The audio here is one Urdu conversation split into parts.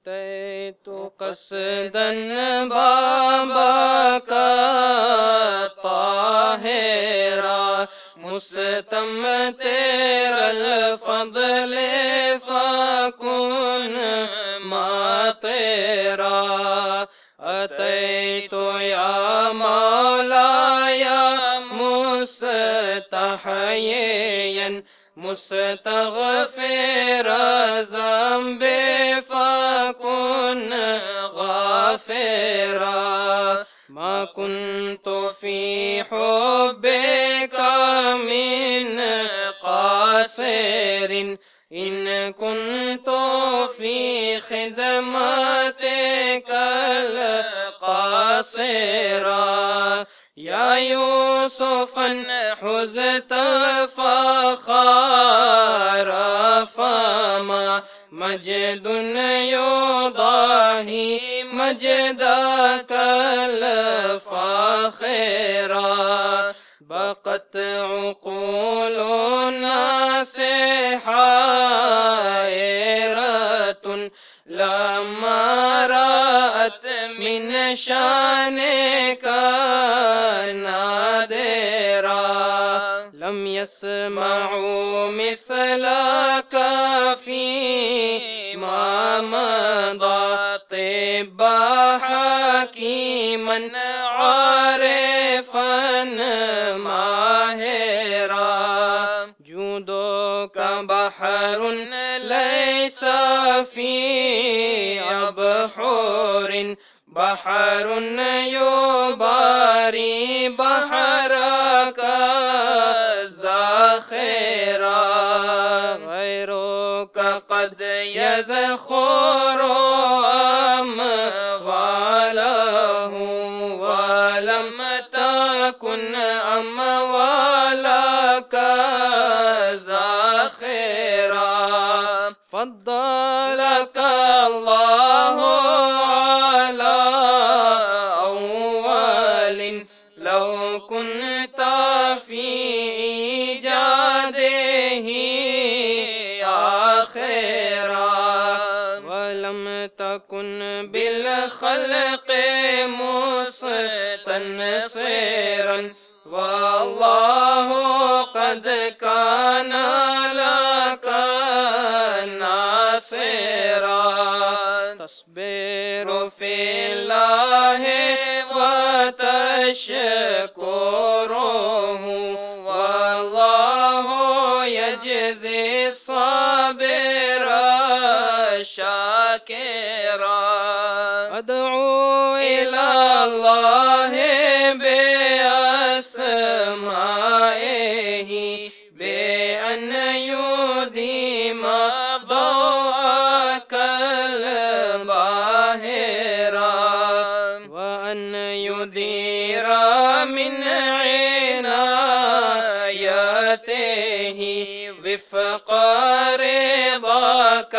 أتيت قصدا بابك طاهرا مستمطر الفضل فكن ماطرا أتيت يا مولاي مستحييا مستغفر ذنبي فكن غافرا ما كنت في حبك من قاصر إن كنت في خدمتك القاصرا يا يوسفا حزت الفخار فما مجد يضاهي مجدك الفاخرا بقت عقول الناس حائرة لما رأت من شانك نادرا لم يسمعوا مثلك فيما مضى طب حكيما عارفا ماهرا جودك بحر ليس في أبحر بحر يباري بحرك زاخرا غيرك قد يذخر أمواله ولم تكن أموالك زاخرا فضلك الله على أول لو كنت في إيجاده آخرا ولم تكن بالخلق مستنصرا والله قد كان لك ناصرا تصبر في الله وتشكره والله يجزي الصابر شاكرا أدعو إلى الله بأسمائه بأن يديم ضوءك الباهرا وأن يدير من عنايته وفق رضاك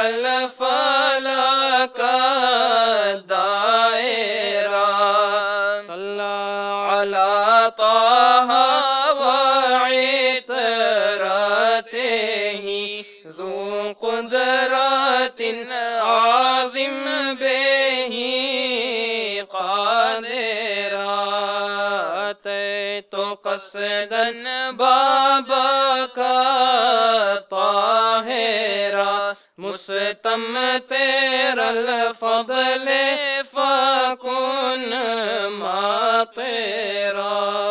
الفلك الدائرا صلى على طه وعطرته ذو قدرة عظم به قادرا أتيت قصدا بابك طاهرا مستمطر الفضل فكن ماطرا